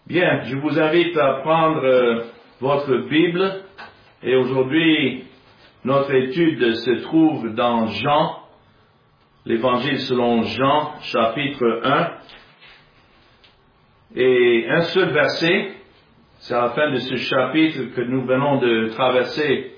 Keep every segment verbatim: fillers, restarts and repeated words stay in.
Bien, je vous invite à prendre euh, votre Bible et aujourd'hui notre étude se trouve dans Jean, l'Évangile selon Jean, chapitre un, et un seul verset, c'est à la fin de ce chapitre que nous venons de traverser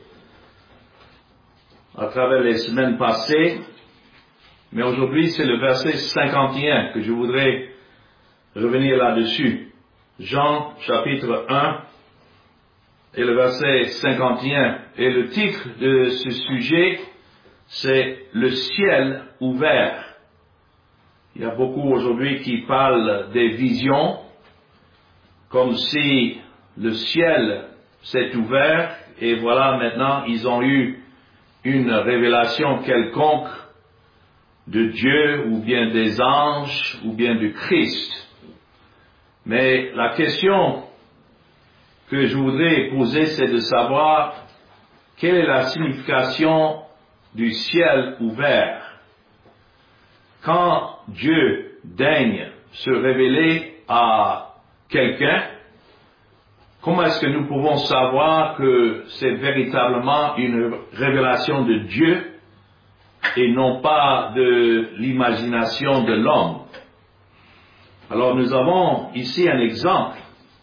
à travers les semaines passées, mais aujourd'hui c'est le verset cinquante et un que je voudrais revenir là-dessus. Jean chapitre un et le verset cinquante et un. Et le titre de ce sujet, c'est « Le ciel ouvert ». Il y a beaucoup aujourd'hui qui parlent des visions, comme si le ciel s'est ouvert et voilà maintenant ils ont eu une révélation quelconque de Dieu ou bien des anges ou bien du Christ. Mais la question que je voudrais poser, c'est de savoir quelle est la signification du ciel ouvert. Quand Dieu daigne se révéler à quelqu'un, comment est-ce que nous pouvons savoir que c'est véritablement une révélation de Dieu et non pas de l'imagination de l'homme? Alors nous avons ici un exemple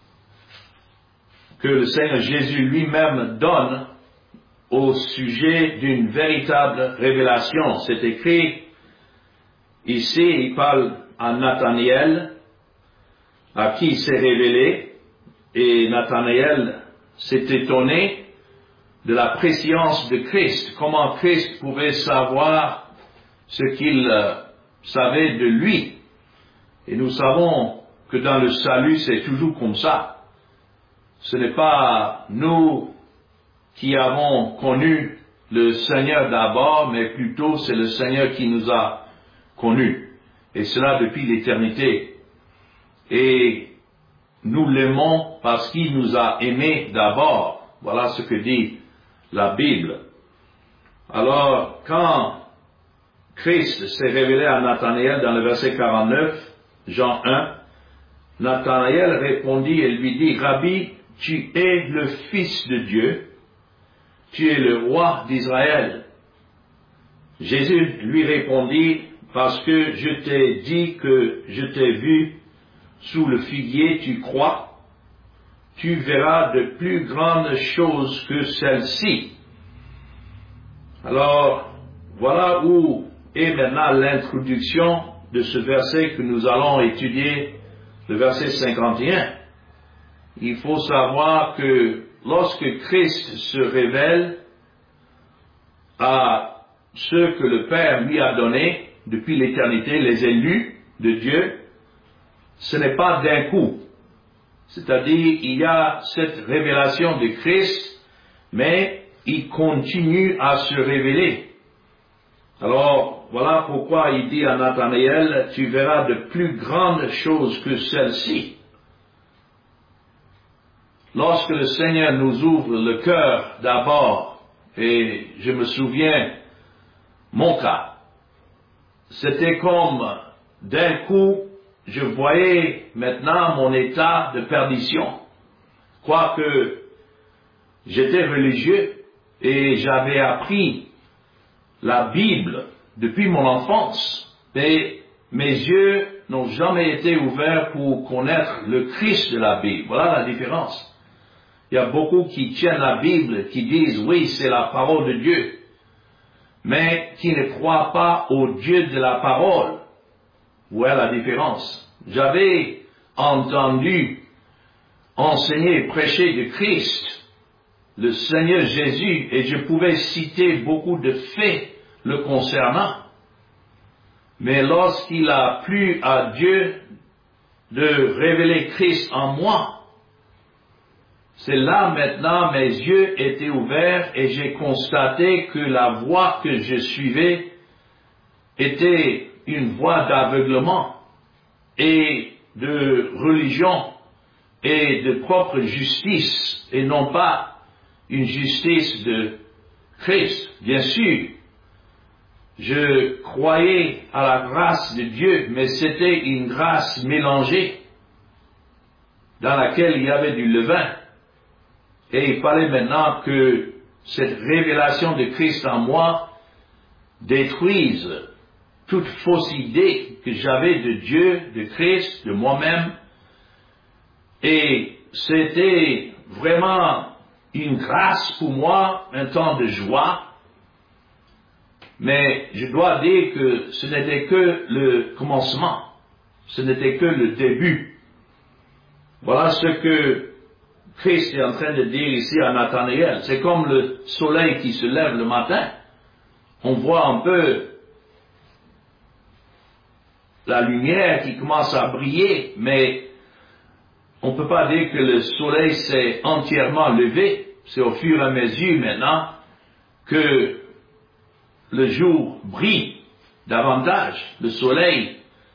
que le Seigneur Jésus lui-même donne au sujet d'une véritable révélation. C'est écrit ici, il parle à Nathanaël, à qui il s'est révélé, et Nathanaël s'est étonné de la préscience de Christ, comment Christ pouvait savoir ce qu'il euh, savait de lui. Et nous savons que dans le salut, c'est toujours comme ça. Ce n'est pas nous qui avons connu le Seigneur d'abord, mais plutôt c'est le Seigneur qui nous a connus. Et cela depuis l'éternité. Et nous l'aimons parce qu'il nous a aimés d'abord. Voilà ce que dit la Bible. Alors, quand Christ s'est révélé à Nathanaël dans le verset quarante-neuf, Jean un, Nathanaël répondit et lui dit, « Rabbi, tu es le Fils de Dieu, tu es le roi d'Israël. » Jésus lui répondit, « Parce que je t'ai dit que je t'ai vu sous le figuier, tu crois, tu verras de plus grandes choses que celles-ci. » Alors, voilà où est maintenant l'introduction de ce verset que nous allons étudier, le verset cinquante et un. Il faut savoir que lorsque Christ se révèle à ceux que le Père lui a donnés depuis l'éternité, les élus de Dieu, ce n'est pas d'un coup. C'est-à-dire, il y a cette révélation de Christ, mais il continue à se révéler. Alors, voilà pourquoi il dit à Nathanaël, tu verras de plus grandes choses que celles-ci. Lorsque le Seigneur nous ouvre le cœur d'abord, et je me souviens, mon cas, c'était comme d'un coup, je voyais maintenant mon état de perdition. Quoique j'étais religieux et j'avais appris la Bible depuis mon enfance, et mes yeux n'ont jamais été ouverts pour connaître le Christ de la Bible. Voilà la différence. Il y a beaucoup qui tiennent la Bible, qui disent, oui, c'est la parole de Dieu, mais qui ne croient pas au Dieu de la parole. Voilà la différence. J'avais entendu enseigner et prêcher de Christ, le Seigneur Jésus, et je pouvais citer beaucoup de faits le concernant. Mais lorsqu'il a plu à Dieu de révéler Christ en moi, c'est là maintenant mes yeux étaient ouverts et j'ai constaté que la voie que je suivais était une voie d'aveuglement et de religion et de propre justice et non pas une justice de Christ. Bien sûr, je croyais à la grâce de Dieu, mais c'était une grâce mélangée. dans laquelle il y avait du levain. Et il fallait maintenant que cette révélation de Christ en moi détruise toute fausse idée que j'avais de Dieu, de Christ, de moi-même. Et c'était vraiment une grâce pour moi, un temps de joie. Mais je dois dire que ce n'était que le commencement. Ce n'était que le début. Voilà ce que Christ est en train de dire ici à Nathanaël. C'est comme le soleil qui se lève le matin. On voit un peu la lumière qui commence à briller, mais on ne peut pas dire que le soleil s'est entièrement levé. C'est au fur et à mesure maintenant que le jour brille davantage. Le soleil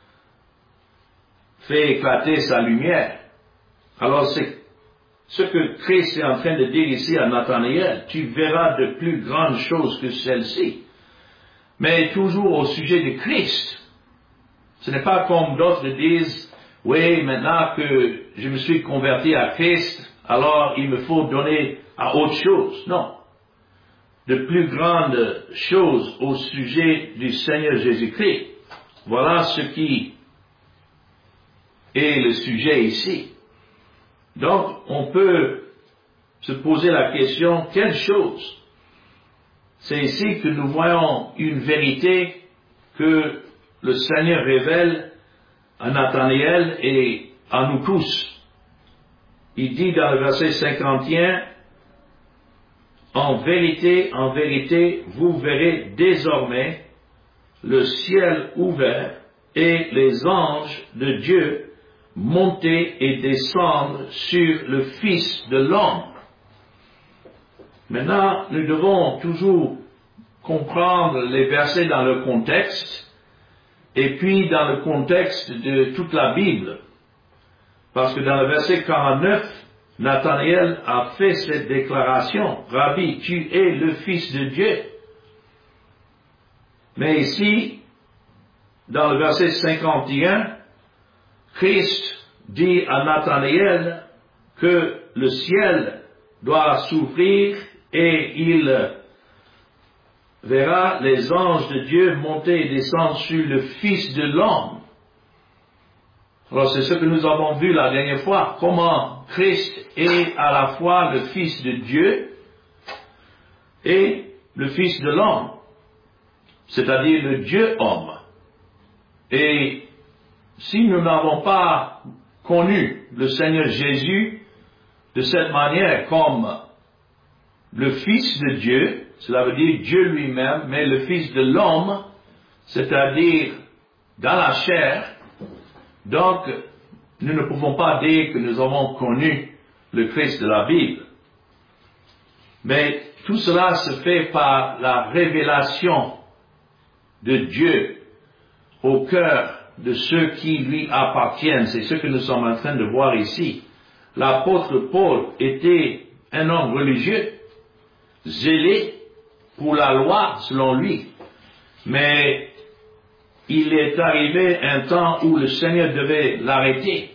fait éclater sa lumière. Alors c'est ce que Christ est en train de dire ici à Nathanaël. Tu verras de plus grandes choses que celles-ci. Mais toujours au sujet de Christ. Ce n'est pas comme d'autres disent, oui, maintenant que je me suis converti à Christ, alors il me faut donner à autre chose. Non. De plus grandes choses au sujet du Seigneur Jésus-Christ. Voilà ce qui est le sujet ici. Donc, on peut se poser la question, quelle chose? C'est ici que nous voyons une vérité que le Seigneur révèle à Nathanaël et à nous tous. Il dit dans le verset cinquante et un, « En vérité, en vérité, vous verrez désormais le ciel ouvert et les anges de Dieu monter et descendre sur le Fils de l'homme. » Maintenant, nous devons toujours comprendre les versets dans le contexte et puis dans le contexte de toute la Bible. Parce que dans le verset quarante-neuf, Nathanaël a fait cette déclaration, « Rabbi, tu es le Fils de Dieu. » Mais ici, dans le verset cinquante et un, Christ dit à Nathanaël que le ciel doit s'ouvrir et il verra les anges de Dieu monter et descendre sur le Fils de l'homme. Alors c'est ce que nous avons vu la dernière fois, comment Christ est à la fois le Fils de Dieu et le Fils de l'homme, c'est-à-dire le Dieu-homme. Et si nous n'avons pas connu le Seigneur Jésus de cette manière comme le Fils de Dieu, cela veut dire Dieu lui-même, mais le Fils de l'homme, c'est-à-dire dans la chair, donc nous ne pouvons pas dire que nous avons connu le Christ de la Bible. Mais tout cela se fait par la révélation de Dieu au cœur de ceux qui lui appartiennent. C'est ce que nous sommes en train de voir ici. L'apôtre Paul était un homme religieux, zélé pour la loi selon lui. Mais il est arrivé un temps où le Seigneur devait l'arrêter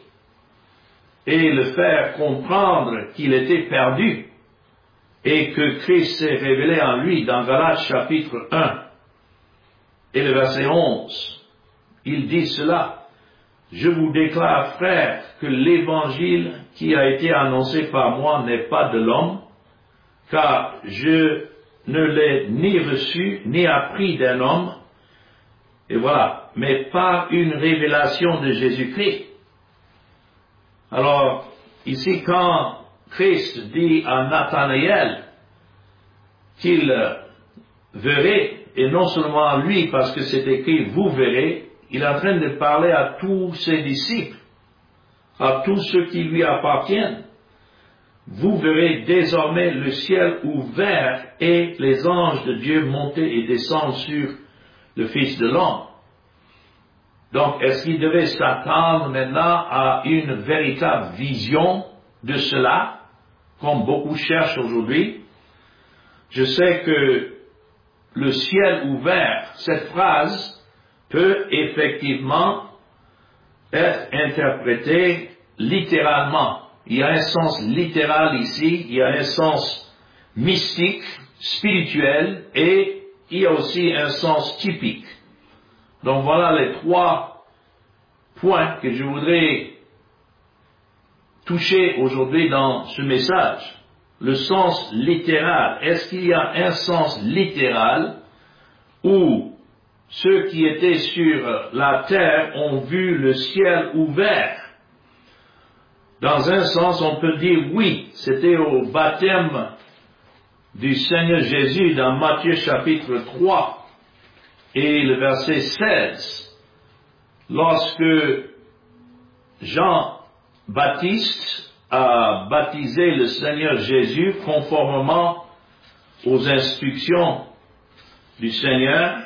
et le faire comprendre qu'il était perdu et que Christ s'est révélé en lui dans Galates chapitre un et le verset onze. Il dit cela, « Je vous déclare, frères, que l'évangile qui a été annoncé par moi n'est pas de l'homme, car je ne l'ai ni reçu ni appris d'un homme, et voilà, mais par une révélation de Jésus-Christ. » Alors, ici, quand Christ dit à Nathanaël qu'il verrait, et non seulement lui, parce que c'est écrit « vous verrez », il est en train de parler à tous ses disciples, à tous ceux qui lui appartiennent. Vous verrez désormais le ciel ouvert et les anges de Dieu monter et descendre sur le Fils de l'homme. Donc, est-ce qu'il devait s'attendre maintenant à une véritable vision de cela, comme beaucoup cherchent aujourd'hui? Je sais que le ciel ouvert, cette phrase, peut effectivement être interprétée littéralement. Il y a un sens littéral ici, il y a un sens mystique, spirituel, et il y a aussi un sens typique. Donc voilà les trois points que je voudrais toucher aujourd'hui dans ce message. Le sens littéral. Est-ce qu'il y a un sens littéral où ceux qui étaient sur la terre ont vu le ciel ouvert? Dans un sens, on peut dire oui, c'était au baptême du Seigneur Jésus dans Matthieu chapitre trois et le verset seize, lorsque Jean-Baptiste a baptisé le Seigneur Jésus conformément aux instructions du Seigneur.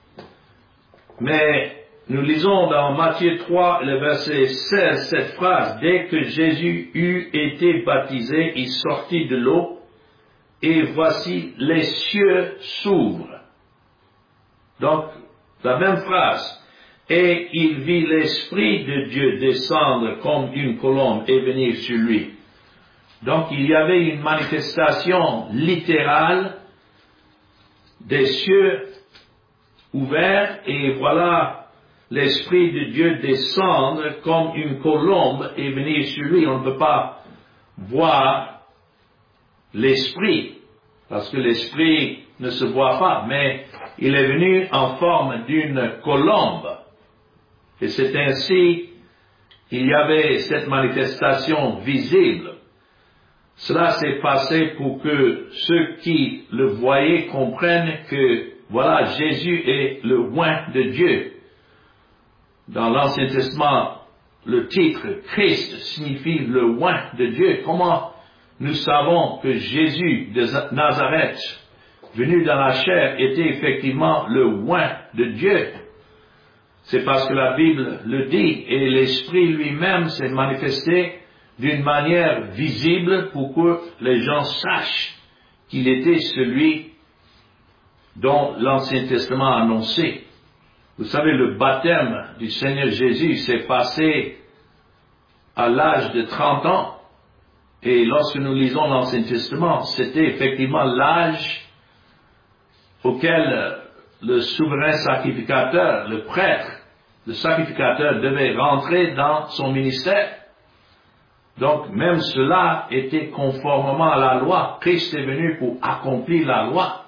Mais nous lisons dans Matthieu trois, le verset seize, cette phrase: dès que Jésus eut été baptisé, il sortit de l'eau, et voici les cieux s'ouvrent. Donc, la même phrase. Et il vit l'Esprit de Dieu descendre comme une colombe et venir sur lui. Donc, il y avait une manifestation littérale des cieux ouverts, et voilà l'Esprit de Dieu descendre comme une colombe et venir sur lui. On ne peut pas voir l'Esprit, parce que l'Esprit ne se voit pas, mais il est venu en forme d'une colombe. Et c'est ainsi qu'il y avait cette manifestation visible. Cela s'est passé pour que ceux qui le voyaient comprennent que, voilà, Jésus est le oint de Dieu. Dans l'Ancien Testament, le titre Christ signifie le oint de Dieu. Comment nous savons que Jésus de Nazareth, venu dans la chair, était effectivement le oint de Dieu? C'est parce que la Bible le dit, et l'Esprit lui-même s'est manifesté d'une manière visible pour que les gens sachent qu'il était celui dont l'Ancien Testament a annoncé. Vous savez, le baptême du Seigneur Jésus s'est passé à l'âge de trente ans. Et lorsque nous lisons l'Ancien Testament, c'était effectivement l'âge auquel le souverain sacrificateur, le prêtre, le sacrificateur devait rentrer dans son ministère. Donc même cela était conformément à la loi. Christ est venu pour accomplir la loi.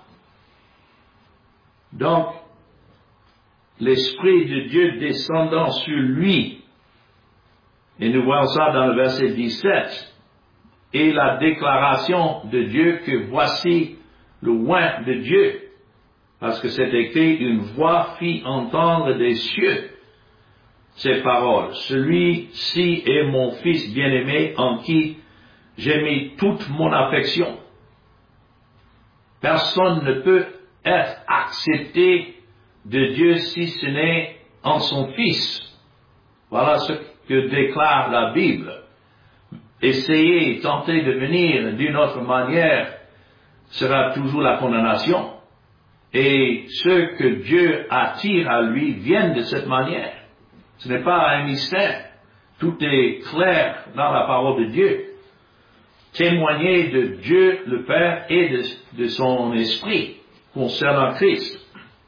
Donc, l'Esprit de Dieu descendant sur lui, et nous voyons ça dans le verset dix-sept, et la déclaration de Dieu que voici le oint de Dieu, parce que c'est écrit: une voix fit entendre des cieux ces paroles: celui-ci est mon Fils bien-aimé en qui j'ai mis toute mon affection. Personne ne peut être accepté de Dieu si ce n'est en son Fils. Voilà ce que déclare la Bible. Essayer, tenter de venir d'une autre manière sera toujours la condamnation. Et ceux que Dieu attire à lui viennent de cette manière. Ce n'est pas un mystère. Tout est clair dans la parole de Dieu. Témoigner de Dieu le Père et de, de son Esprit concernant Christ.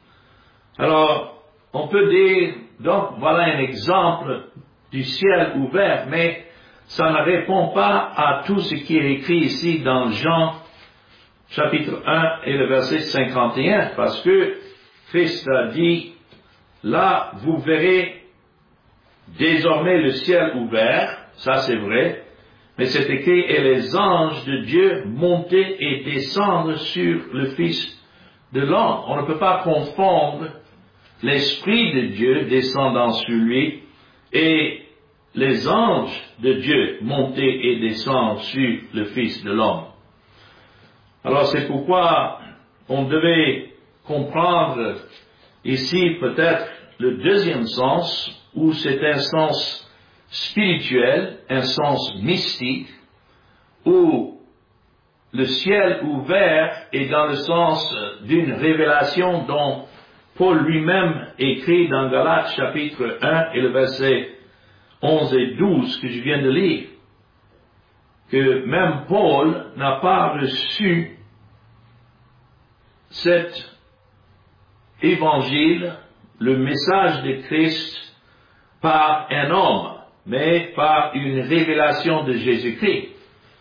Alors, on peut dire, donc voilà un exemple du ciel ouvert, mais ça ne répond pas à tout ce qui est écrit ici dans Jean chapitre un et le verset cinquante et un, parce que Christ a dit: là vous verrez désormais le ciel ouvert, ça c'est vrai, mais c'est écrit: et les anges de Dieu monter et descendre sur le Fils de l'homme. On ne peut pas confondre l'Esprit de Dieu descendant sur lui et les anges de Dieu monter et descendre sur le Fils de l'homme. Alors c'est pourquoi on devait comprendre ici peut-être le deuxième sens, où c'est un sens spirituel, un sens mystique, où le ciel ouvert est dans le sens d'une révélation dont Paul lui-même écrit dans Galates chapitre un et le verset onze et douze que je viens de lire, que même Paul n'a pas reçu cet évangile, le message de Christ, par un homme, mais par une révélation de Jésus-Christ.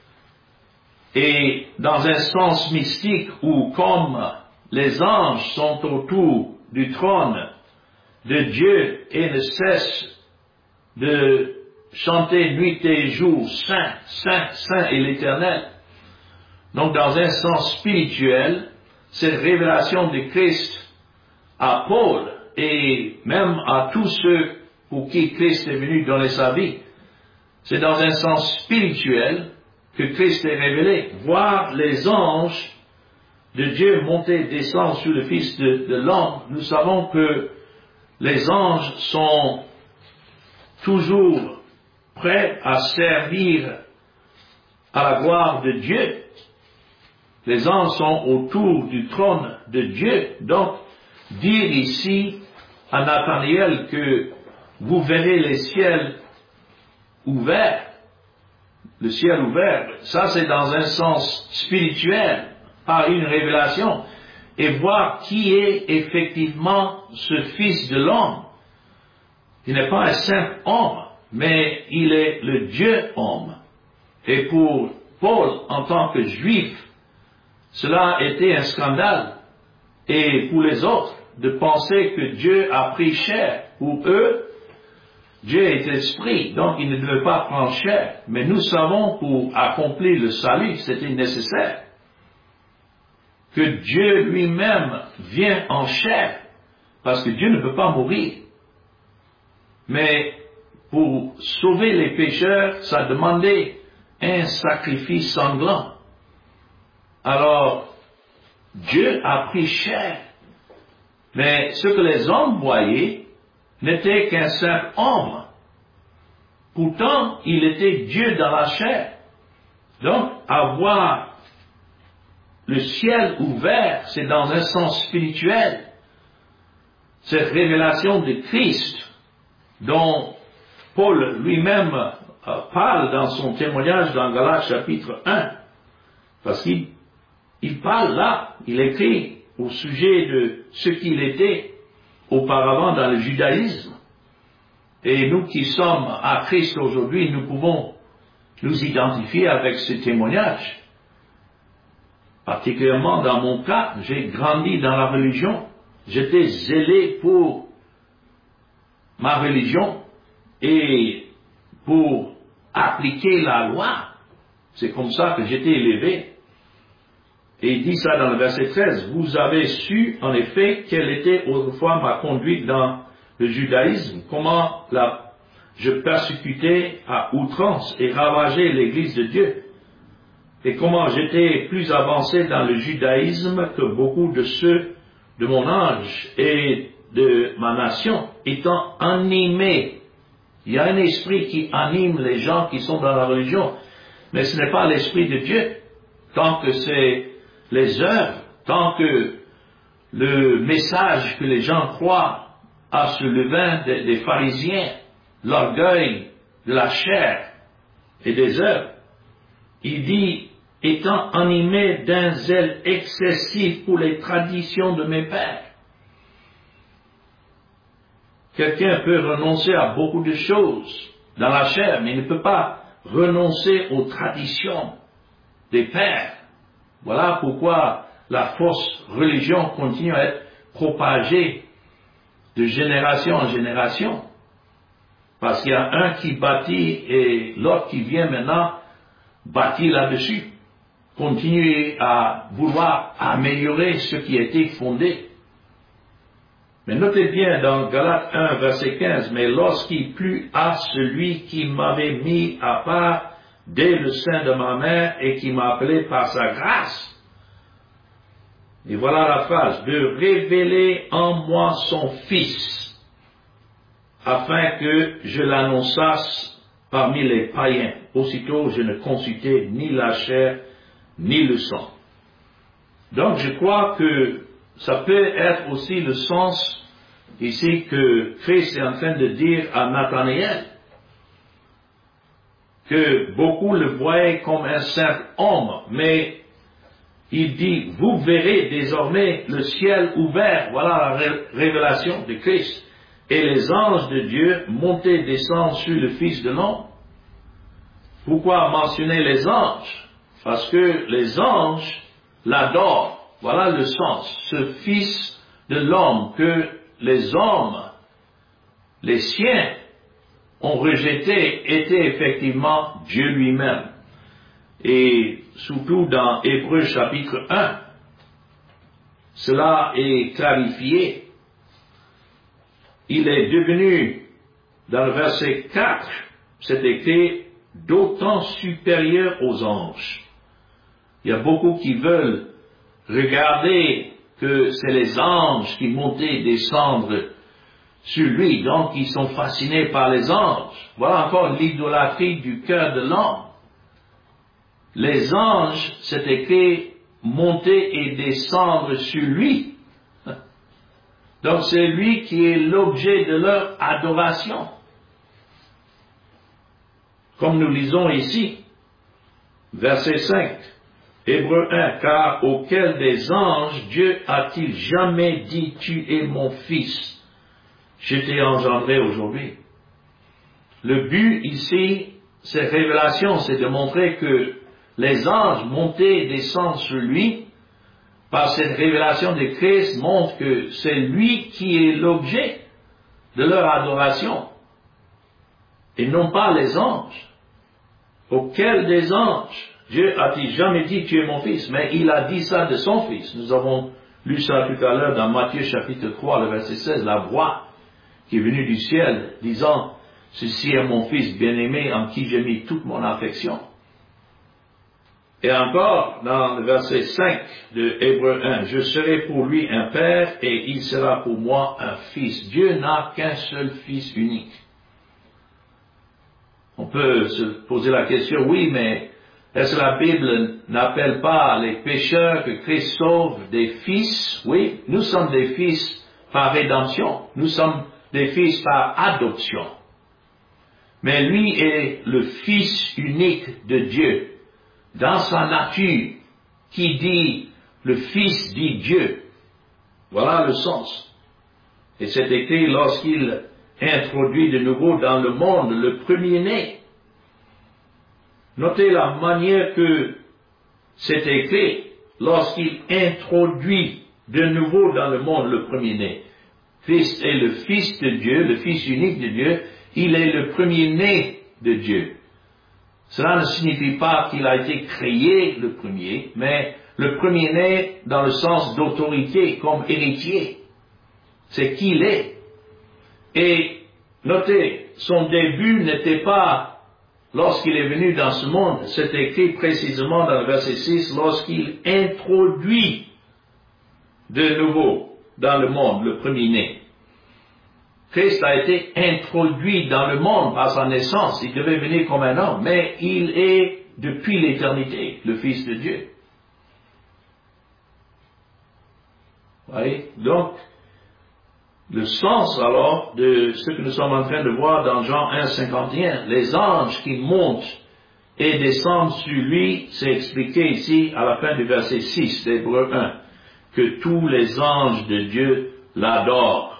Et dans un sens mystique où, comme les anges sont autour du trône de Dieu et ne cessent de chanter nuit et jour, Saint, Saint, Saint est l'Éternel. Donc, dans un sens spirituel, cette révélation de Christ à Paul et même à tous ceux pour qui Christ est venu donner sa vie, c'est dans un sens spirituel que Christ est révélé. Voir les anges de Dieu monter et descendre sur le Fils de, de l'homme, nous savons que les anges sont toujours prêts à servir à la gloire de Dieu. Les anges sont autour du trône de Dieu. Donc, dire ici à Nathanaël que vous verrez les ciels ouverts, le ciel ouvert, ça c'est dans un sens spirituel, par une révélation, et voir qui est effectivement ce Fils de l'homme. Il n'est pas un simple homme, mais il est le Dieu homme. Et pour Paul, en tant que juif, cela était un scandale. Et pour les autres, de penser que Dieu a pris chair. Pour eux, Dieu est esprit, donc il ne devait pas prendre chair. Mais nous savons, pour accomplir le salut, c'était nécessaire que Dieu lui-même vienne en chair, parce que Dieu ne peut pas mourir. Mais pour sauver les pécheurs, ça demandait un sacrifice sanglant. Alors, Dieu a pris chair. Mais ce que les hommes voyaient n'était qu'un simple homme. Pourtant, il était Dieu dans la chair. Donc, avoir le ciel ouvert, c'est dans un sens spirituel. Cette révélation de Christ, dont Paul lui-même euh, parle dans son témoignage dans Galates chapitre un, parce qu'il il parle là, il écrit au sujet de ce qu'il était auparavant dans le judaïsme. Et nous qui sommes à Christ aujourd'hui, nous pouvons nous identifier avec ce témoignage. Particulièrement dans mon cas, j'ai grandi dans la religion. J'étais zélé pour ma religion et pour appliquer la loi. C'est comme ça que j'étais élevé. Et il dit ça dans le verset treize. Vous avez su, en effet, quelle était autrefois ma conduite dans le judaïsme, comment la, je persécutais à outrance et ravageais l'église de Dieu, et comment j'étais plus avancé dans le judaïsme que beaucoup de ceux de mon âge et de ma nation, étant animés. Il y a un esprit qui anime les gens qui sont dans la religion, mais ce n'est pas l'esprit de Dieu. Tant que c'est les œuvres, tant que le message que les gens croient à ce levain des, des pharisiens, l'orgueil de la chair et des œuvres, il dit, étant animé d'un zèle excessif pour les traditions de mes pères. Quelqu'un peut renoncer à beaucoup de choses dans la chair, mais il ne peut pas renoncer aux traditions des pères. Voilà pourquoi la fausse religion continue à être propagée de génération en génération. Parce qu'il y a un qui bâtit et l'autre qui vient maintenant bâtir là-dessus. Continuer à vouloir améliorer ce qui a été fondé. Mais notez bien dans Galates un, verset quinze, mais lorsqu'il plut à celui qui m'avait mis à part dès le sein de ma mère et qui m'a appelé par sa grâce. Et voilà la phrase, de révéler en moi son Fils, afin que je l'annonçasse parmi les païens. Aussitôt, je ne consultais ni la chair, ni le sang. Donc, je crois que ça peut être aussi le sens ici que Christ est en train de dire à Nathanaël. que beaucoup le voyaient comme un simple homme, mais il dit, vous verrez désormais le ciel ouvert, voilà la ré- révélation de Christ, et les anges de Dieu monter et descendre sur le Fils de l'homme. Pourquoi mentionner les anges? Parce que les anges l'adorent, voilà le sens, ce Fils de l'homme que les hommes, les siens, ont rejeté, était effectivement Dieu lui-même. Et surtout dans Hébreux chapitre un, cela est clarifié. Il est devenu, dans le verset quatre, c'est écrit, d'autant supérieur aux anges. Il y a beaucoup qui veulent regarder que c'est les anges qui montaient et descendent sur lui, donc ils sont fascinés par les anges. Voilà encore l'idolâtrie du cœur de l'homme. Les anges, c'est écrit, monter et descendre sur lui. Donc c'est lui qui est l'objet de leur adoration. Comme nous lisons ici, verset cinq, Hébreux un, car auquel des anges Dieu a-t-il jamais dit, tu es mon fils, je t'ai engendré aujourd'hui. Le but ici, cette révélation, c'est de montrer que les anges montaient et descendent sur lui. Par cette révélation de Christ montre que c'est lui qui est l'objet de leur adoration et non pas les anges. Auquel des anges Dieu a-t-il jamais dit tu es mon fils, mais il a dit ça de son fils. Nous avons lu ça tout à l'heure dans Matthieu chapitre trois, le verset seize, la voix qui est venue du ciel disant ceci est mon fils bien-aimé en qui j'ai mis toute mon affection. Et encore, dans le verset cinq de Hébreux un, je serai pour lui un père et il sera pour moi un fils. Dieu n'a qu'un seul fils unique. On peut se poser la question, oui, mais est-ce que la Bible n'appelle pas les pécheurs que Christ sauve des fils? Oui, nous sommes des fils par rédemption. Nous sommes des fils par adoption. Mais lui est le fils unique de Dieu. Dans sa nature, qui dit le Fils dit Dieu. Voilà le sens. Et c'est écrit lorsqu'il introduit de nouveau dans le monde le premier-né. Notez la manière que c'est écrit lorsqu'il introduit de nouveau dans le monde le premier-né. Christ est le Fils de Dieu, le Fils unique de Dieu. Il est le premier-né de Dieu. Cela ne signifie pas qu'il a été créé le premier, mais le premier-né dans le sens d'autorité, comme héritier. C'est qui il est. Et notez, son début n'était pas lorsqu'il est venu dans ce monde, c'est écrit précisément dans le verset six, lorsqu'il introduit de nouveau dans le monde le premier-né. Christ a été introduit dans le monde par sa naissance. Il devait venir comme un homme, mais il est depuis l'éternité le Fils de Dieu. Vous voyez? Donc, le sens alors de ce que nous sommes en train de voir dans Jean un, cinquante et un, les anges qui montent et descendent sur lui, c'est expliqué ici à la fin du verset six d'Hébreux un, que tous les anges de Dieu l'adorent.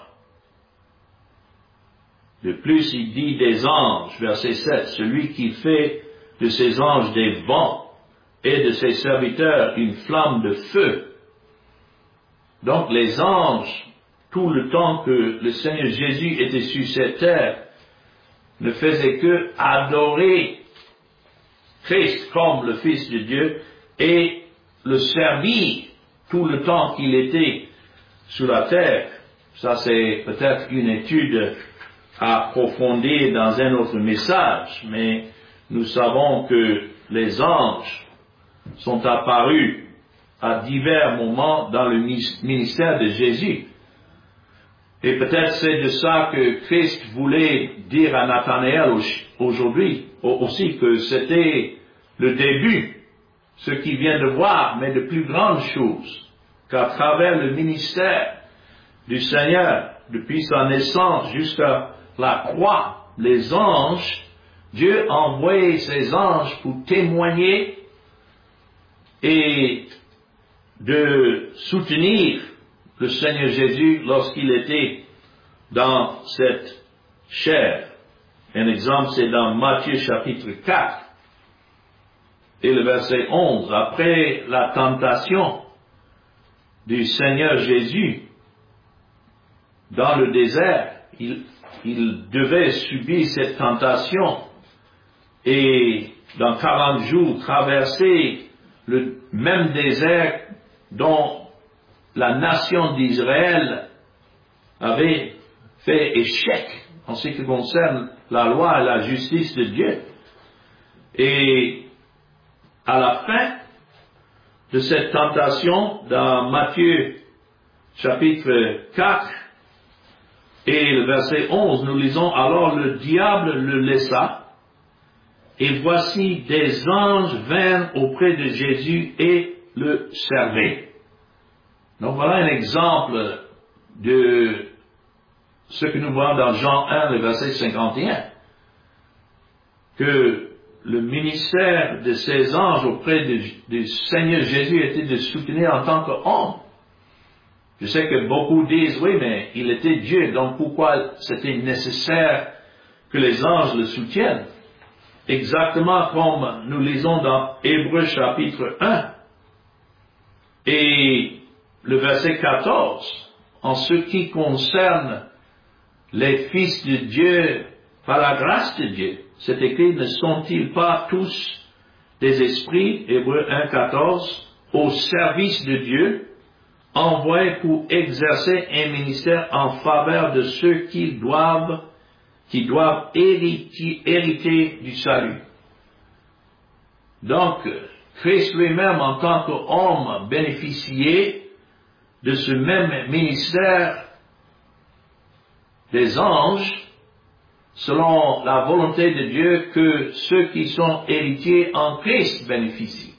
De plus, il dit des anges, verset sept, celui qui fait de ses anges des vents et de ses serviteurs une flamme de feu. Donc les anges, tout le temps que le Seigneur Jésus était sur cette terre, ne faisaient que adorer Christ comme le Fils de Dieu et le servir tout le temps qu'il était sur la terre. Ça, c'est peut-être une étude à approfondir dans un autre message, mais nous savons que les anges sont apparus à divers moments dans le ministère de Jésus. Et peut-être c'est de ça que Christ voulait dire à Nathanaël aujourd'hui aussi, que c'était le début, ce qu'il vient de voir, mais de plus grandes choses, qu'à travers le ministère du Seigneur, depuis sa naissance jusqu'à la croix, les anges Dieu a envoyé ses anges pour témoigner et de soutenir le Seigneur Jésus lorsqu'il était dans cette chair. Un exemple, c'est dans Matthieu chapitre quatre et le verset onze. Après la tentation du Seigneur Jésus dans le désert, il, il devait subir cette tentation et dans quarante jours traverser le même désert dont la nation d'Israël avait fait échec en ce qui concerne la loi et la justice de Dieu. Et à la fin de cette tentation, dans Matthieu chapitre quatre et le verset onze, nous lisons, alors le diable le laissa, et voici des anges vinrent auprès de Jésus et le servaient. Donc voilà un exemple de ce que nous voyons dans Jean un, le verset cinquante et un, que le ministère de ces anges auprès du Seigneur Jésus était de soutenir en tant qu'homme. Je sais que beaucoup disent, oui, mais il était Dieu, donc pourquoi c'était nécessaire que les anges le soutiennent? Exactement comme nous lisons dans Hébreux chapitre un et le verset quatorze, en ce qui concerne les fils de Dieu par la grâce de Dieu. C'est écrit, ne sont-ils pas tous des esprits, Hébreux un, quatorze, au service de Dieu, envoyés pour exercer un ministère en faveur de ceux qui doivent, qui doivent hériter, hériter du salut. Donc, Christ lui-même, en tant qu'homme, bénéficiait de ce même ministère des anges, selon la volonté de Dieu, que ceux qui sont héritiers en Christ bénéficient.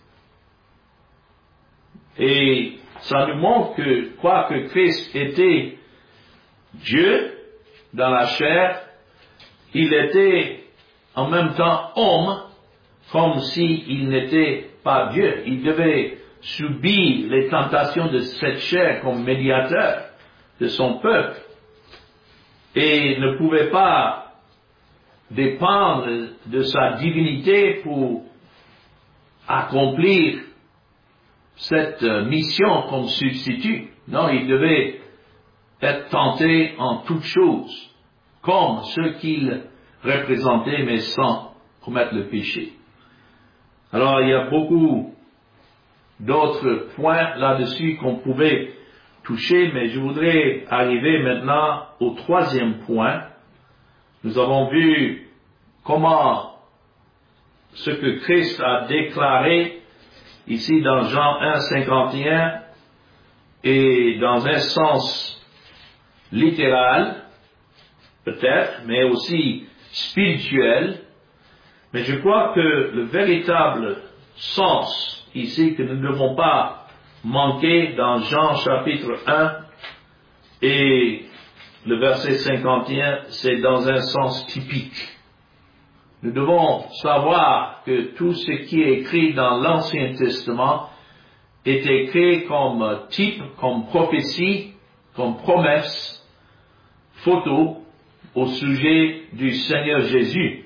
Et ça nous montre que, quoique Christ était Dieu dans la chair, il était en même temps homme, comme s'il n'était pas Dieu. Il devait subir les tentations de cette chair comme médiateur de son peuple et ne pouvait pas dépendre de sa divinité pour accomplir cette mission comme substitut. Non, il devait être tenté en toutes choses, comme ce qu'il représentait, mais sans commettre le péché. Alors, il y a beaucoup d'autres points là-dessus qu'on pouvait toucher, mais je voudrais arriver maintenant au troisième point. Nous avons vu comment ce que Christ a déclaré ici dans Jean un, cinquante et un et dans un sens littéral, peut-être, mais aussi spirituel. Mais je crois que le véritable sens ici que nous ne devons pas manquer dans Jean chapitre un et le verset cinquante et un, c'est dans un sens typique. Nous devons savoir que tout ce qui est écrit dans l'Ancien Testament est écrit comme type, comme prophétie, comme promesse, photo au sujet du Seigneur Jésus.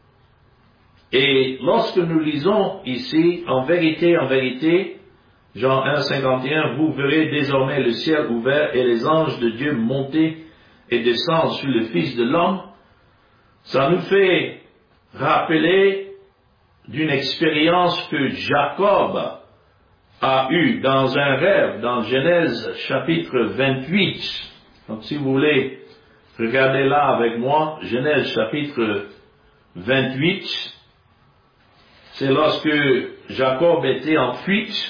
Et lorsque nous lisons ici, en vérité, en vérité, Jean un, cinquante et un, vous verrez désormais le ciel ouvert et les anges de Dieu monter et descendre sur le Fils de l'homme, ça nous fait rappeler d'une expérience que Jacob a eue dans un rêve, dans Genèse chapitre vingt-huit. Donc si vous voulez regarder là avec moi, Genèse chapitre vingt-huit, c'est lorsque Jacob était en fuite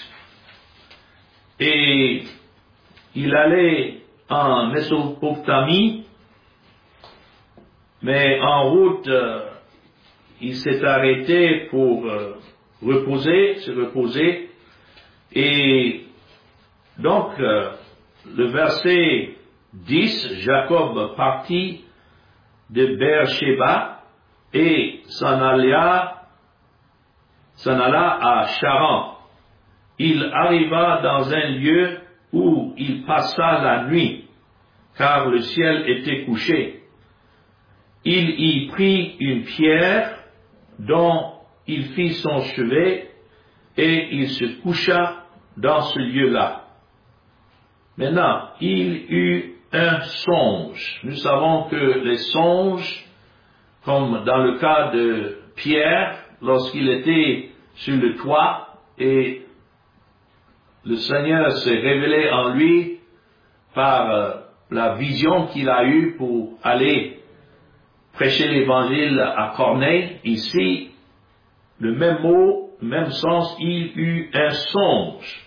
et il allait en Mésopotamie, mais en route, euh, il s'est arrêté pour euh, reposer, se reposer, et donc euh, le verset dix, Jacob partit de Beersheba et s'en alla, s'en alla à Charan. Il arriva dans un lieu où il passa la nuit, car le ciel était couché. Il y prit une pierre dont il fit son chevet et il se coucha dans ce lieu-là. Maintenant, il eut un songe. Nous savons que les songes, comme dans le cas de Pierre, lorsqu'il était sur le toit et le Seigneur s'est révélé en lui par euh, la vision qu'il a eue pour aller prêcher l'évangile à Corneille, ici, le même mot, le même sens, il eut un songe.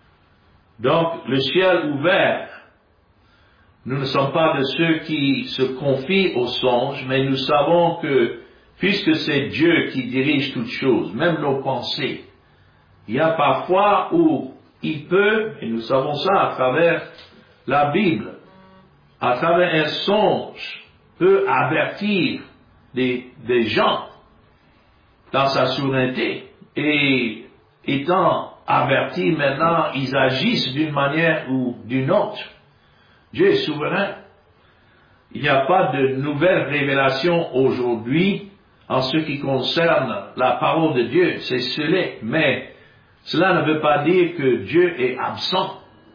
Donc, le ciel ouvert. Nous ne sommes pas de ceux qui se confient aux songes, mais nous savons que, puisque c'est Dieu qui dirige toutes choses, même nos pensées, il y a parfois où il peut, et nous savons ça à travers la Bible, à travers un songe, peut avertir des, des gens dans sa souveraineté. Et étant avertis maintenant, ils agissent d'une manière ou d'une autre. Dieu est souverain. Il n'y a pas de nouvelle révélation aujourd'hui en ce qui concerne la parole de Dieu. C'est cela. Mais cela ne veut pas dire que Dieu est absent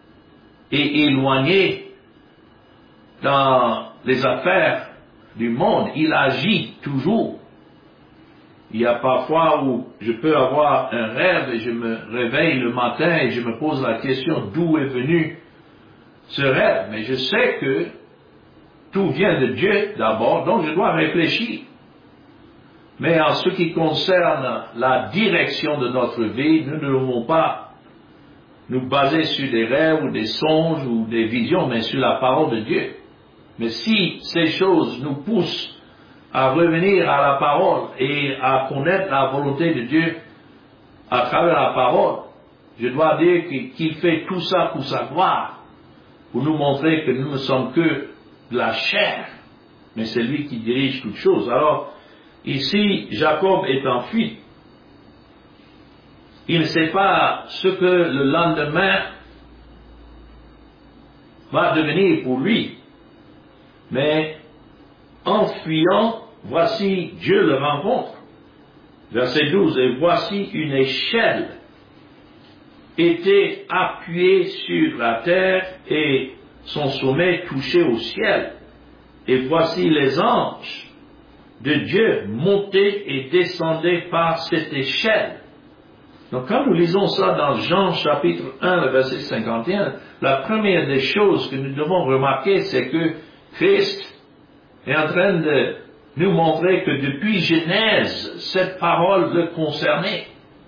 et éloigné dans les affaires du monde. Il agit toujours. Il y a parfois où je peux avoir un rêve et je me réveille le matin et je me pose la question d'où est venu ce rêve. Mais je sais que tout vient de Dieu d'abord, donc je dois réfléchir. Mais en ce qui concerne la direction de notre vie, nous ne devons pas nous baser sur des rêves ou des songes ou des visions, mais sur la parole de Dieu. Mais si ces choses nous poussent à revenir à la parole et à connaître la volonté de Dieu à travers la parole, je dois dire qu'il fait tout ça pour sa gloire, pour nous montrer que nous ne sommes que de la chair, mais c'est lui qui dirige toutes choses. Alors, ici, Jacob est en fuite. Il ne sait pas ce que le lendemain va devenir pour lui. Mais en fuyant, voici Dieu le rencontre. Verset douze, et voici une échelle était appuyée sur la terre et son sommet touché au ciel. Et voici les anges de Dieu montaient et descendaient par cette échelle. Donc quand nous lisons ça dans Jean chapitre un, le verset cinquante et un, la première des choses que nous devons remarquer, c'est que Christ est en train de nous montrer que depuis Genèse, cette parole le concernait.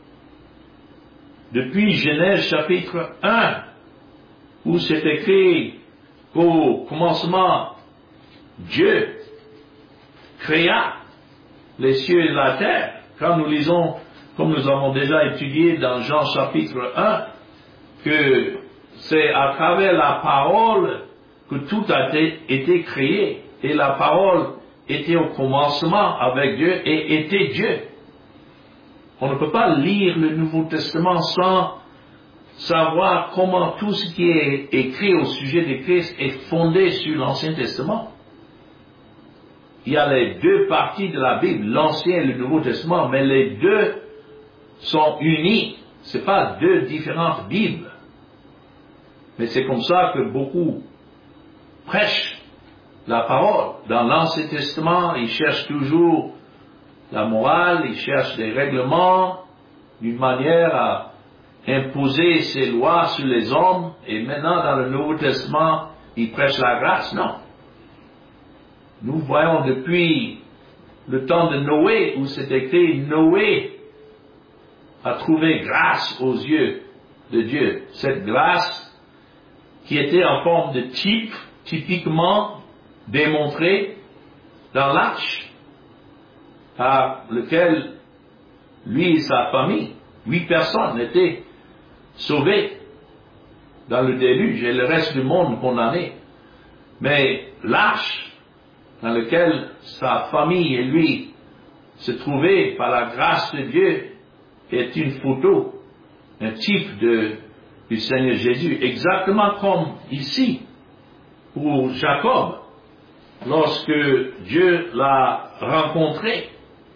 Depuis Genèse chapitre un, où c'est écrit qu'au commencement, Dieu créa les cieux et la terre. Quand nous lisons, comme nous avons déjà étudié dans Jean chapitre un, que c'est à travers la parole que tout a été, été créé. Et la parole était au commencement avec Dieu et était Dieu. On ne peut pas lire le Nouveau Testament sans savoir comment tout ce qui est écrit au sujet de Christ est fondé sur l'Ancien Testament. Il y a les deux parties de la Bible, l'Ancien et le Nouveau Testament, mais les deux sont unis. Ce n'est pas deux différentes Bibles. Mais c'est comme ça que beaucoup prêchent la parole. Dans l'Ancien Testament, ils cherchent toujours la morale, ils cherchent des règlements d'une manière à imposer ses lois sur les hommes. Et maintenant, dans le Nouveau Testament, ils prêchent la grâce. Non. Nous voyons depuis le temps de Noé, où c'est écrit Noé a trouvé grâce aux yeux de Dieu. Cette grâce qui était en forme de type, typiquement démontrée dans l'arche, par lequel lui et sa famille, huit personnes, étaient sauvées dans le déluge et le reste du monde condamné. Mais l'arche dans lequel sa famille et lui se trouvait par la grâce de Dieu est une photo, un type de, du Seigneur Jésus, exactement comme ici, pour Jacob, lorsque Dieu l'a rencontré.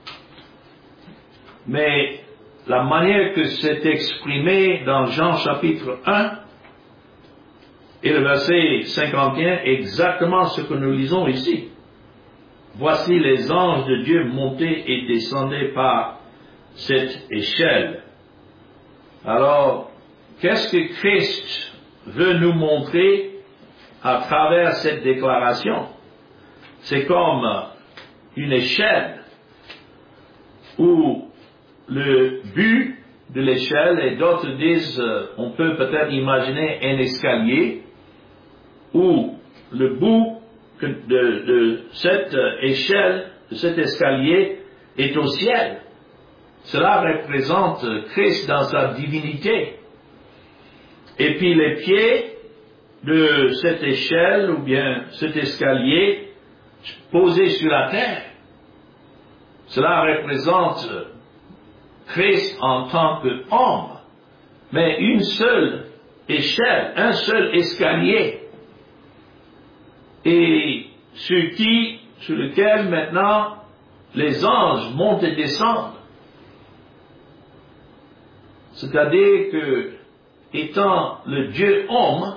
Mais la manière que c'est exprimé dans Jean chapitre un et le verset cinquante et un est exactement ce que nous lisons ici. Voici les anges de Dieu montaient et descendaient par cette échelle. Alors, qu'est-ce que Christ veut nous montrer à travers cette déclaration? C'est comme une échelle où le but de l'échelle, et d'autres disent, on peut peut-être imaginer un escalier où le bout de, de cette échelle, de cet escalier est au ciel. Cela représente Christ dans sa divinité. Et puis les pieds de cette échelle ou bien cet escalier posés sur la terre, cela représente Christ en tant qu'homme, mais une seule échelle, un seul escalier, et sur qui, sur lequel maintenant les anges montent et descendent. C'est-à-dire que, étant le Dieu homme,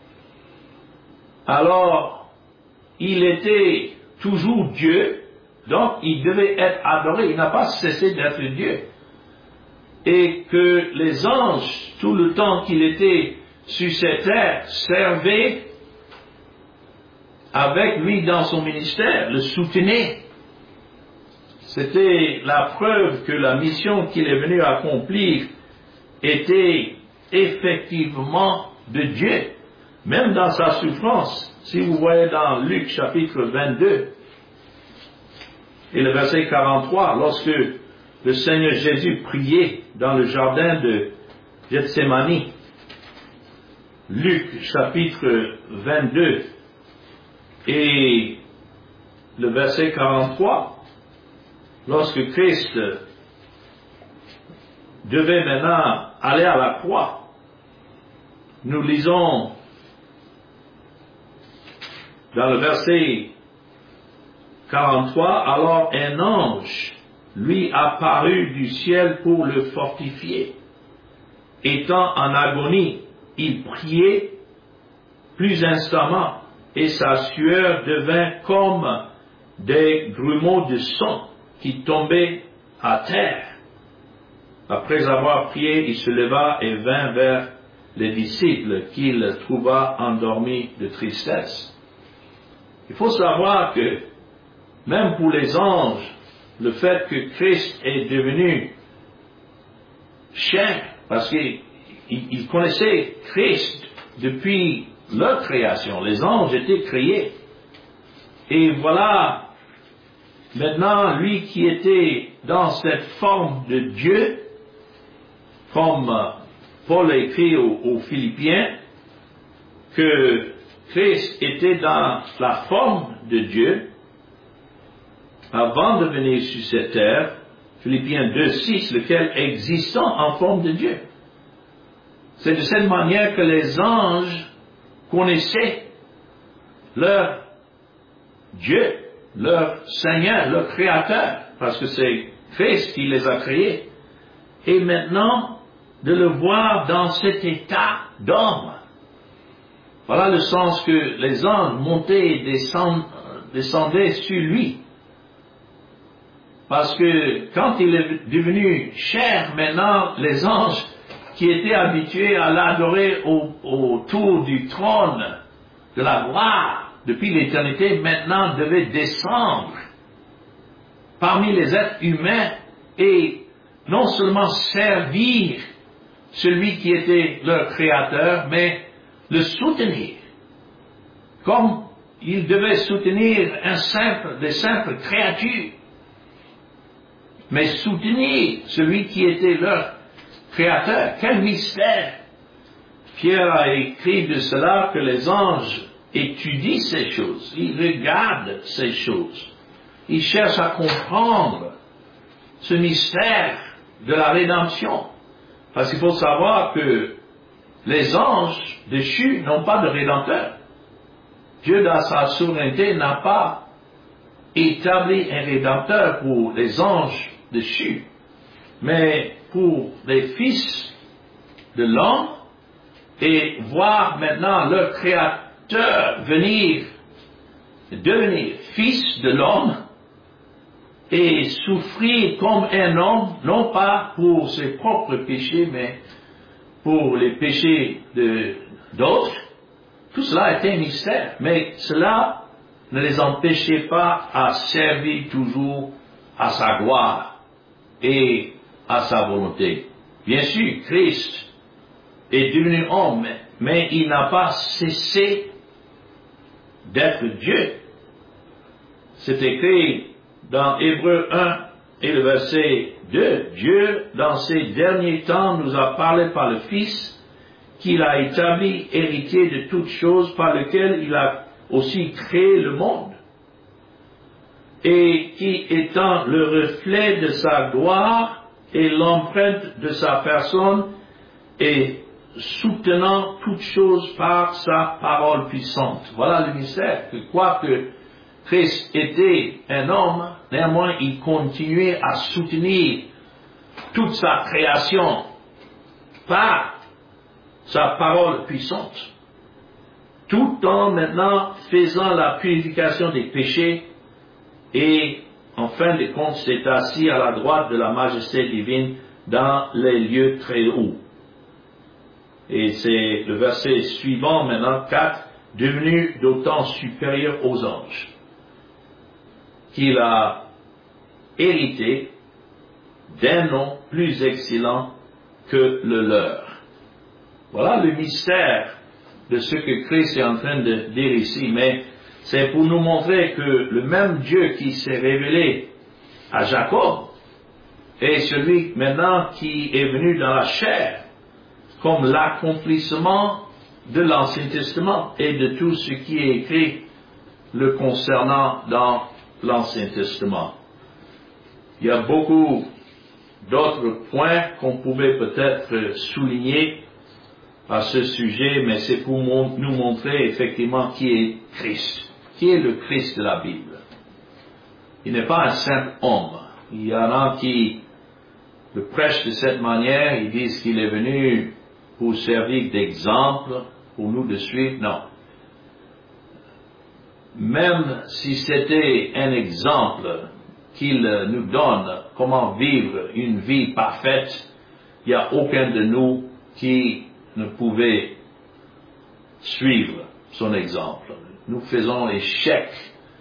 alors il était toujours Dieu, donc il devait être adoré, il n'a pas cessé d'être Dieu. Et que les anges, tout le temps qu'il était sur cette terre, servaient avec lui dans son ministère, le soutenaient. C'était la preuve que la mission qu'il est venu accomplir était effectivement de Dieu, même dans sa souffrance. Si vous voyez dans Luc chapitre vingt-deux et le verset quarante-trois, lorsque le Seigneur Jésus priait dans le jardin de Gethsémani, Luc chapitre vingt-deux et le verset quarante-trois, lorsque Christ devait maintenant aller à la croix, nous lisons dans le verset quarante-trois, alors un ange lui apparut du ciel pour le fortifier. Étant en agonie, il priait plus instamment, et sa sueur devint comme des grumeaux de sang qui tombaient à terre. Après avoir prié, il se leva et vint vers les disciples qu'il trouva endormis de tristesse. Il faut savoir que même pour les anges, le fait que Christ est devenu chair, parce qu'ils connaissaient Christ depuis leur création, les anges étaient créés. Et voilà, maintenant, lui qui était dans cette forme de Dieu, comme Paul écrit aux, aux Philippiens, que Christ était dans la forme de Dieu, avant de venir sur cette terre, Philippiens deux six, lequel existant en forme de Dieu. C'est de cette manière que les anges connaissaient leur Dieu, leur Seigneur, leur Créateur, parce que c'est Christ qui les a créés. Et maintenant, de le voir dans cet état d'homme. Voilà le sens que les anges montaient et descendaient sur lui. Parce que quand il est devenu chair, maintenant, les anges qui étaient habitués à l'adorer au, autour du trône de la gloire depuis l'éternité, maintenant devaient descendre parmi les êtres humains et non seulement servir celui qui était leur créateur, mais le soutenir. Comme ils devaient soutenir un simple, des simples créatures. Mais soutenir celui qui était leur créateur. Quel mystère! Pierre a écrit de cela que les anges étudient ces choses. Ils regardent ces choses. Ils cherchent à comprendre ce mystère de la rédemption. Parce qu'il faut savoir que les anges déchus n'ont pas de rédempteur. Dieu, dans sa souveraineté, n'a pas établi un rédempteur pour les anges déchus, mais pour les fils de l'homme, et voir maintenant leur Créateur venir, devenir fils de l'homme, et souffrir comme un homme, non pas pour ses propres péchés, mais pour les péchés de d'autres. Tout cela était un mystère, mais cela ne les empêchait pas à servir toujours à sa gloire et à sa volonté. Bien sûr, Christ est devenu homme, mais il n'a pas cessé d'être Dieu. C'est écrit dans Hébreux un et le verset deux. Dieu, dans ces derniers temps, nous a parlé par le Fils, qu'il a établi héritier de toutes choses, par lequel il a aussi créé le monde, et qui, étant le reflet de sa gloire et l'empreinte de sa personne, et soutenant toutes choses par sa parole puissante. Voilà le mystère, que quoique Christ était un homme, néanmoins il continuait à soutenir toute sa création par sa parole puissante, tout en maintenant faisant la purification des péchés, et en fin de compte s'est assis à la droite de la majesté divine dans les lieux très hauts. Et c'est le verset suivant maintenant, quatre, devenu d'autant supérieur aux anges, qu'il a hérité d'un nom plus excellent que le leur. Voilà le mystère de ce que Christ est en train de dire ici, mais c'est pour nous montrer que le même Dieu qui s'est révélé à Jacob est celui maintenant qui est venu dans la chair, comme l'accomplissement de l'Ancien Testament et de tout ce qui est écrit le concernant dans l'Ancien Testament. Il y a beaucoup d'autres points qu'on pouvait peut-être souligner à ce sujet, mais c'est pour nous montrer effectivement qui est Christ, qui est le Christ de la Bible. Il n'est pas un simple homme. Il y en a qui le prêchent de cette manière, ils disent qu'il est venu pour servir d'exemple, pour nous de suivre. Non. Même si c'était un exemple qu'il nous donne comment vivre une vie parfaite, il n'y a aucun de nous qui ne pouvait suivre son exemple. Nous faisons échec.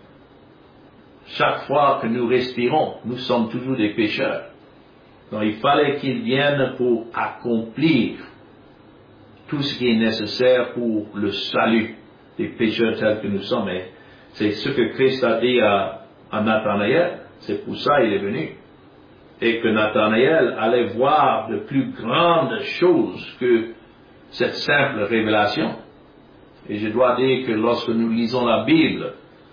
Chaque fois que nous respirons, nous sommes toujours des pécheurs. Donc il fallait qu'il vienne pour accomplir tout ce qui est nécessaire pour le salut des pécheurs tels que nous sommes. Et c'est ce que Christ a dit à, à Nathanaël. C'est pour ça qu'il est venu. Et que Nathanaël allait voir de plus grandes choses que cette simple révélation. Et je dois dire que lorsque nous lisons la Bible,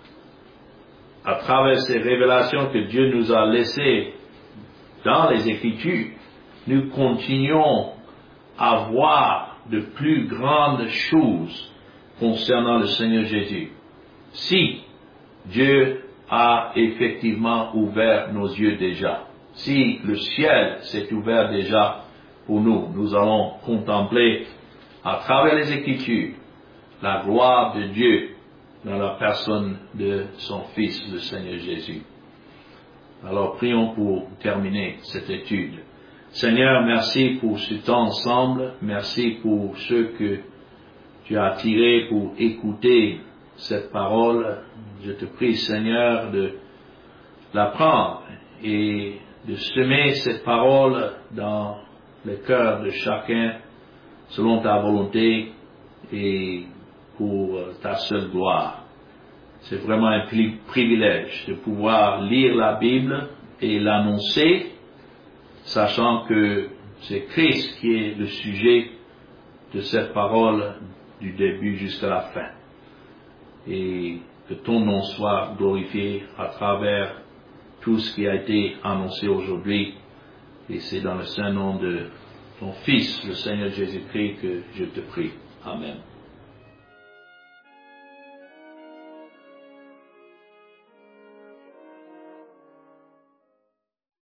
à travers ces révélations que Dieu nous a laissées dans les Écritures, nous continuons à voir de plus grandes choses concernant le Seigneur Jésus. Si Dieu a effectivement ouvert nos yeux déjà, si le ciel s'est ouvert déjà pour nous, nous allons contempler à travers les Écritures la gloire de Dieu dans la personne de son Fils, le Seigneur Jésus. Alors prions pour terminer cette étude. Seigneur, merci pour ce temps ensemble. Merci pour ceux que tu as attirés pour écouter cette parole. Je te prie, Seigneur, de la prendre et de semer cette parole dans le cœur de chacun selon ta volonté et pour ta seule gloire. C'est vraiment un privilège de pouvoir lire la Bible et l'annoncer, sachant que c'est Christ qui est le sujet de cette parole du début jusqu'à la fin. Et que ton nom soit glorifié à travers tout ce qui a été annoncé aujourd'hui. Et c'est dans le saint nom de ton Fils, le Seigneur Jésus-Christ, que je te prie. Amen.